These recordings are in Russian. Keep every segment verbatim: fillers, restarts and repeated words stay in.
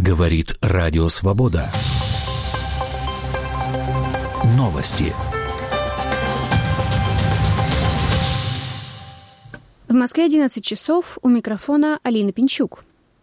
Говорит Радио Свобода. Новости. В Москве одиннадцать часов. У микрофона Алина Пинчук.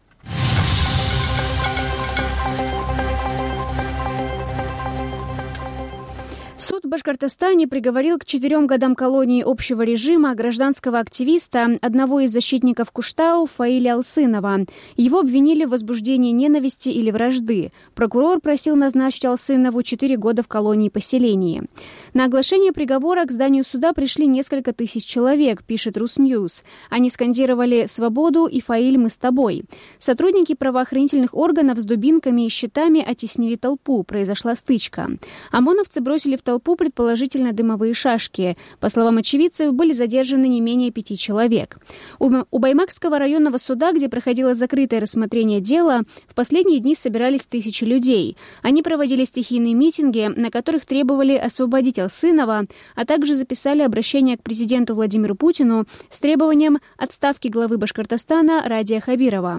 Суд в Башкортостане приговорил к четырем годам колонии общего режима гражданского активиста, одного из защитников Куштау, Фаиля Алсынова. Его обвинили в возбуждении ненависти или вражды. Прокурор просил назначить Алсынову четыре года в колонии поселения. На оглашение приговора к зданию суда пришли несколько тысяч человек, пишет Русньюз. Они скандировали «Свободу» и «Фаиль, мы с тобой». Сотрудники правоохранительных органов с дубинками и щитами оттеснили толпу. Произошла стычка. ОМОНовцы бросили в толпу предположительно дымовые шашки. По словам очевидцев, были задержаны не менее пяти человек. У, у Баймакского районного суда, где проходило закрытое рассмотрение дела, в последние дни собирались тысячи людей. Они проводили стихийные митинги, на которых требовали освободить Алсынова, а также записали обращение к президенту Владимиру Путину с требованием отставки главы Башкортостана Радия Хабирова.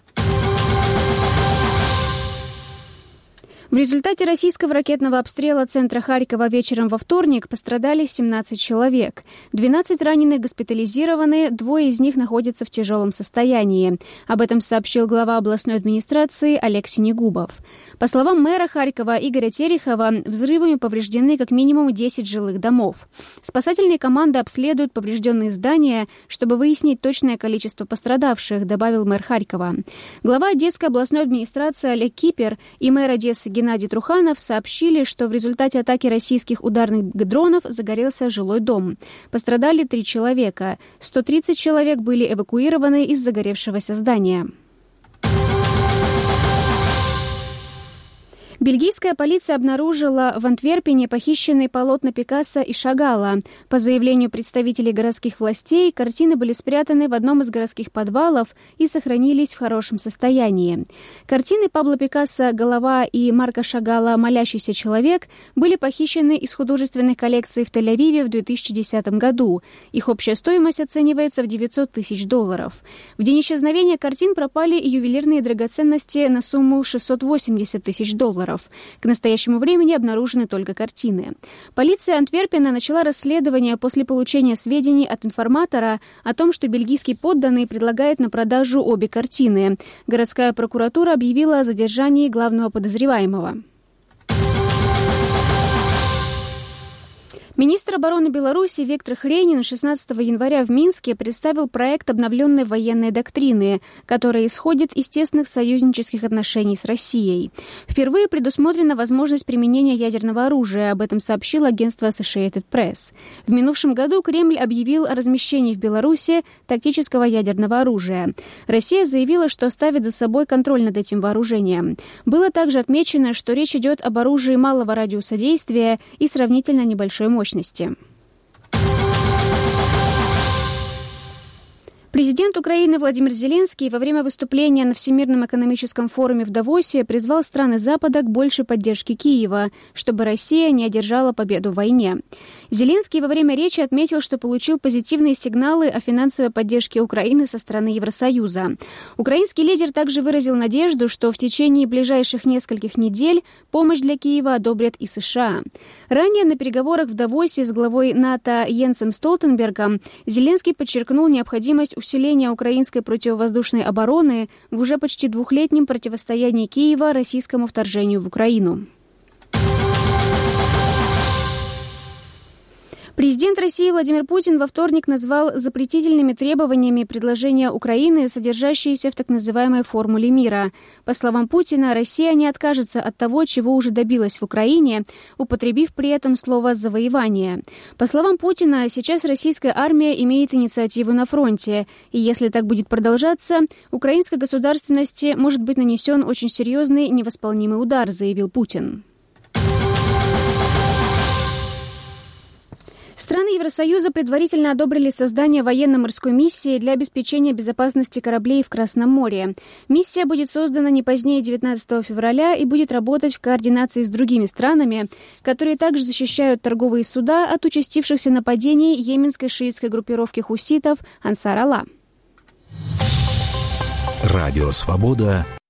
В результате российского ракетного обстрела центра Харькова вечером во вторник пострадали семнадцать человек. двенадцать раненых госпитализированы, двое из них находятся в тяжелом состоянии. Об этом сообщил глава областной администрации Олег Синегубов. По словам мэра Харькова Игоря Терехова, взрывами повреждены как минимум десять жилых домов. Спасательные команды обследуют поврежденные здания, чтобы выяснить точное количество пострадавших, добавил мэр Харькова. Глава Одесской областной администрации Олег Кипер и мэр Одессы Геннадий Труханов сообщили, что в результате атаки российских ударных дронов загорелся жилой дом. Пострадали три человека. сто тридцать человек были эвакуированы из загоревшегося здания. Бельгийская полиция обнаружила в Антверпене похищенные полотна Пикассо и Шагала. По заявлению представителей городских властей, картины были спрятаны в одном из городских подвалов и сохранились в хорошем состоянии. Картины Пабло Пикассо «Голова» и Марка Шагала «Молящийся человек» были похищены из художественной коллекции в Тель-Авиве в две тысячи десятом году. Их общая стоимость оценивается в девятьсот тысяч долларов. В день исчезновения картин пропали и ювелирные драгоценности на сумму шестьсот восемьдесят тысяч долларов. К настоящему времени обнаружены только картины. Полиция Антверпена начала расследование после получения сведений от информатора о том, что бельгийский подданный предлагает на продажу обе картины. Городская прокуратура объявила о задержании главного подозреваемого. Министр обороны Беларуси Виктор Хренин шестнадцатого января в Минске представил проект обновленной военной доктрины, которая исходит из тесных союзнических отношений с Россией. Впервые предусмотрена возможность применения ядерного оружия, об этом сообщило агентство Associated Press. В минувшем году Кремль объявил о размещении в Беларуси тактического ядерного оружия. Россия заявила, что оставит за собой контроль над этим вооружением. Было также отмечено, что речь идет об оружии малого радиуса действия и сравнительно небольшой мощности. Президент Украины Владимир Зеленский во время выступления на Всемирном экономическом форуме в Давосе призвал страны Запада к большей поддержке Киева, чтобы Россия не одержала победу в войне. Зеленский во время речи отметил, что получил позитивные сигналы о финансовой поддержке Украины со стороны Евросоюза. Украинский лидер также выразил надежду, что в течение ближайших нескольких недель помощь для Киева одобрят и США. Ранее на переговорах в Давосе с главой НАТО Йенсом Столтенбергом Зеленский подчеркнул необходимость усиления украинской противовоздушной обороны в уже почти двухлетнем противостоянии Киева российскому вторжению в Украину. Президент России Владимир Путин во вторник назвал запретительными требованиями предложения Украины, содержащиеся в так называемой формуле мира. По словам Путина, Россия не откажется от того, чего уже добилась в Украине, употребив при этом слово «завоевание». По словам Путина, сейчас российская армия имеет инициативу на фронте, и если так будет продолжаться, украинской государственности может быть нанесен очень серьезный невосполнимый удар, заявил Путин. Страны Евросоюза предварительно одобрили создание военно-морской миссии для обеспечения безопасности кораблей в Красном море. Миссия будет создана не позднее девятнадцатого февраля и будет работать в координации с другими странами, которые также защищают торговые суда от участившихся нападений йеменской шиитской группировки хуситов Ансар Алла. Радио Свобода.